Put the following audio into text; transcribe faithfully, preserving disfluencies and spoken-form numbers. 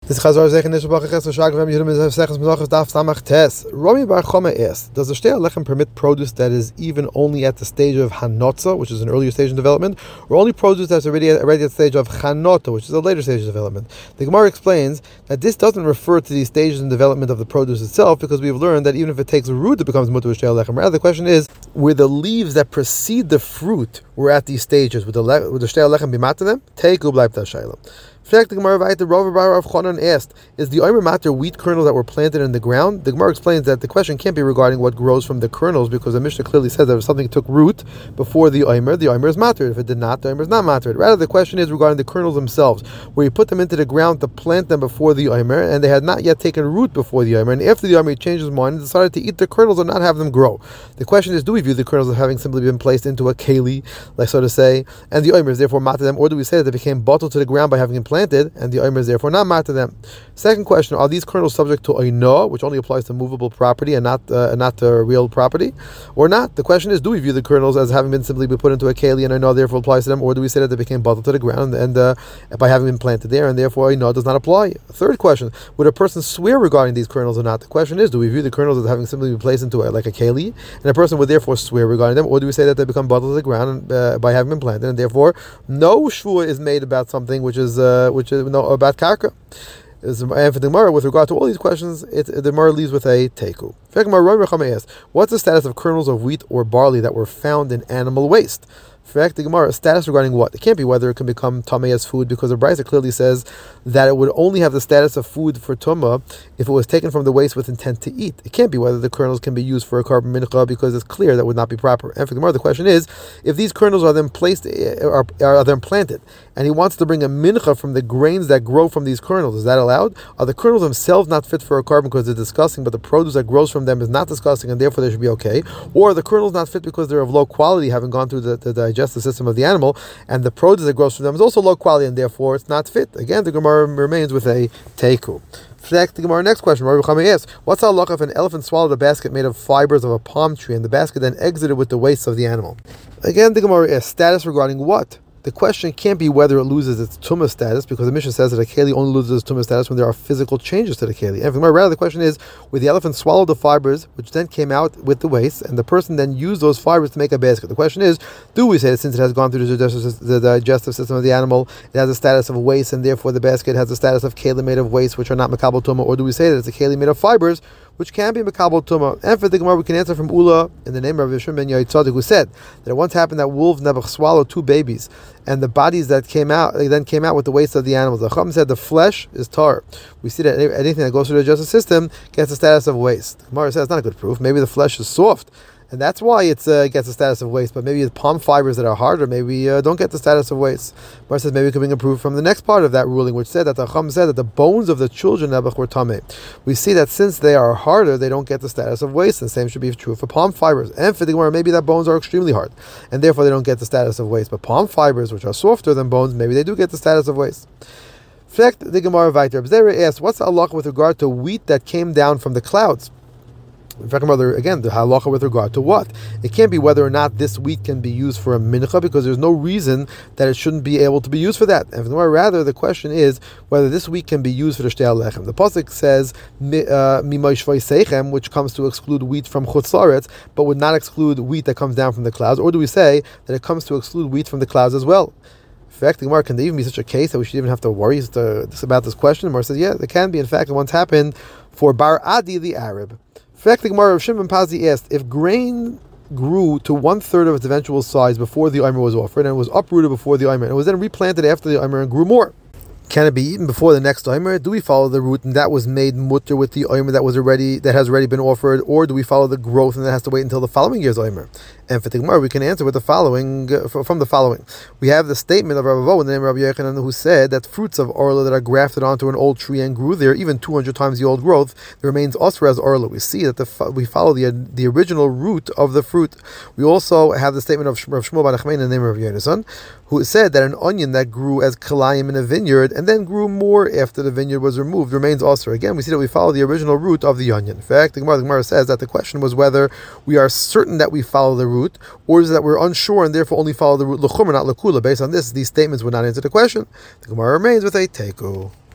This Chazar Zech Nish Bach Ches Shag Vem Yudem Sechas Menachos Daf Samach Tes. Rami Bar Chama asked, does the Shtei Alechem permit produce that is even only at the stage of Hanotza, which is an earlier stage of development, or only produce that's already at, already at the stage of Chanota, which is a later stage of development? The Gemara explains that this doesn't refer to these stages in development of the produce itself, because we've learned that even if it takes a root, it becomes Mutter Shtei Alechem. Rather, the question is, where the leaves that precede the fruit were at these stages, would the, would the Shtei Alechem be matter them? Take Ublaib Tashayla. The Gemara the Rav Bar of Chonan asked, is the Omer matter wheat kernels that were planted in the ground? The Gemara explains that the question can't be regarding what grows from the kernels, because the Mishnah clearly says that if something took root before the Omer, the Omer is matter. If it did not, the Omer is not matter. Rather, the question is regarding the kernels themselves, where you put them into the ground to plant them before the Omer, and they had not yet taken root before the Omer, and after the Omer changed his mind and decided to eat the kernels and not have them grow. The question is, do we view the kernels as having simply been placed into a keli, like so to say, and the Omer is therefore matter them, or do we say that they became bottled to the ground by having been planted, and the Omer is therefore not matter them? Second question, are these kernels subject to oino, which only applies to movable property and not uh, not to real property, or not? The question is, do we view the kernels as having been simply been put into a keli and oino therefore applies to them, or do we say that they became bottled to the ground and uh, by having been planted there, and therefore oino does not apply? Third question, would a person swear regarding these kernels or not? The question is, do we view the kernels as having simply been placed into a, like a keli, and a person would therefore swear regarding them, or do we say that they become bottled to the ground uh, by having been planted, and therefore no shvua is made about something which is uh, which is no about karka? And for the Gemara, with regard to all these questions, it, the Gemara leaves with a teku. What's the status of kernels of wheat or barley that were found in animal waste? In fact, the Gemara, status regarding what? It can't be whether it can become tamei as food, because the Brisa clearly says that it would only have the status of food for tumah if it was taken from the waste with intent to eat. It can't be whether the kernels can be used for a carbon mincha, because it's clear that would not be proper. And for the Gemara, the question is, if these kernels are then placed, are, are then planted, and he wants to bring a mincha from the grains that grow from these kernels, is that allowed? Are the kernels themselves not fit for a carbon because they're disgusting, but the produce that grows from them is not disgusting, and therefore they should be okay? Or are the kernels not fit because they're of low quality, having gone through the, the digestive system of the animal, and the produce that grows from them is also low quality, and therefore it's not fit? Again, the Gemara remains with a teku. The Gemara next question, Rabbi Chama asks, what's the halacha if an elephant swallowed a basket made of fibers of a palm tree, and the basket then exited with the waste of the animal? Again, the Gemara asks, status regarding what? The question can't be whether it loses its tumah status, because the Mishnah says that a keli only loses its tumah status when there are physical changes to the keli. And rather, the question is, where the elephant swallowed the fibers, which then came out with the waste, and the person then used those fibers to make a basket. The question is, do we say that since it has gone through the digestive, the digestive system of the animal, it has a status of waste, and therefore the basket has a status of keli made of waste, which are not makabel tumah, or do we say that it's a keli made of fibers, which can be makabel tumah? And for the Gemara, we can answer from Ula in the name of Yishmael ben Yaitzadik, who said that it once happened that wolves never swallowed two babies, and the bodies that came out they then came out with the waste of the animals. The Chacham said the flesh is tar. We see that anything that goes through the digestive system gets the status of waste. The Gemara says it's not a good proof. Maybe the flesh is soft, and that's why it uh, gets the status of waste. But maybe the palm fibers that are harder maybe uh, don't get the status of waste. Gemara says maybe we can bring a proof from the next part of that ruling, which said that the Chacham said that the bones of the children Nebuch were tamei. We see that since they are harder, they don't get the status of waste. And the same should be true for palm fibers. And for the Gemara, maybe that bones are extremely hard, and therefore they don't get the status of waste. But palm fibers, which are softer than bones, maybe they do get the status of waste. In fact, the Gemara Vayter B'Zera asks, what's the halacha with regard to wheat that came down from the clouds? In fact, again, the halacha with regard to what? It can't be whether or not this wheat can be used for a mincha, because there's no reason that it shouldn't be able to be used for that. And rather, the question is whether this wheat can be used for the Shtei Alechem. The pasuk says mimay shvay seichem, which comes to exclude wheat from chutz la'aretz, but would not exclude wheat that comes down from the clouds. Or do we say that it comes to exclude wheat from the clouds as well? In fact, the Gemara, can there even be such a case that we should even have to worry about this question? The Gemara says, yeah, there can be. In fact, it once happened for Bar Adi the Arab. In fact, the Gemara of Shimon Pazi asked, if grain grew to one third of its eventual size before the Omer was offered, and it was uprooted before the Omer, and it was then replanted after the Omer and grew more, can it be eaten before the next Omer? Do we follow the root and that was made mutter with the Omer that was already that has already been offered, or do we follow the growth and that has to wait until the following year's Omer? And for the Gemara, we can answer with the following uh, from the following. We have the statement of Rabbi Vo in the name of Rabbi Yochanan, who said that fruits of orla that are grafted onto an old tree and grew there even two hundred times the old growth, it remains osra as orla. We see that the we follow the the original root of the fruit. We also have the statement of Rav Shmuel bar Nachman in the name of Rabbi Yonason, who said that an onion that grew as kalayim in a vineyard and then grew more after the vineyard was removed remains osra. Again, we see that we follow the original root of the onion. In fact, the Gemara, the Gemara says that the question was whether we are certain that we follow the root, or is it that we're unsure and therefore only follow the root l'chumra, not l'kula. Based on this, these statements would not answer the question. The Gemara remains with a teku.